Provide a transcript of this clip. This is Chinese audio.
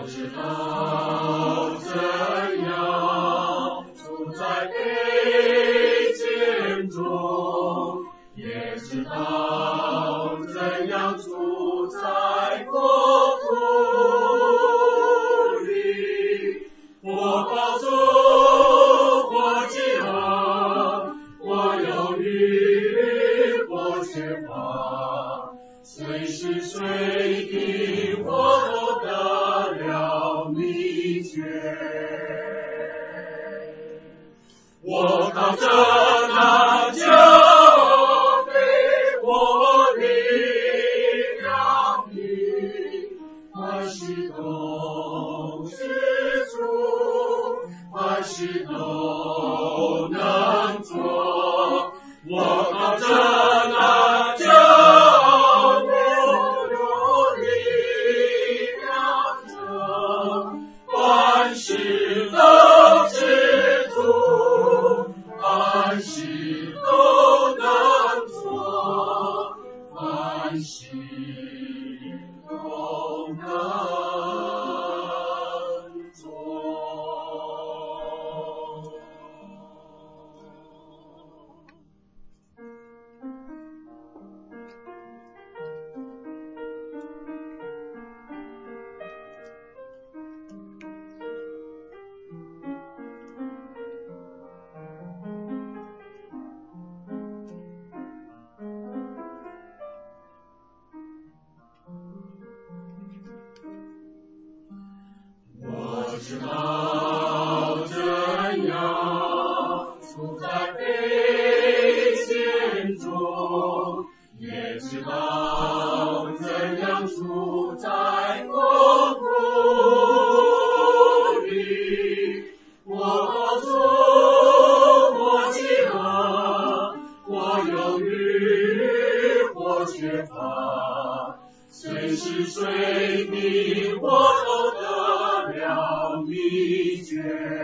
知道怎样处在卑贱中，也知道怎样处在国土里。我饱足，我饥饿，我忧虑，我缺乏，随时随地我都得了秘诀。我靠着那救给我力量的，万事都是主，万事都能做。我靠着那救给我力量者，万事都是主，万事都能做，万事都能做。我知道怎样处在卑贱中，也知道怎样处在国土里。我饱足，我饥饿，我忧虑，我缺乏，随时随地我都得了秘诀。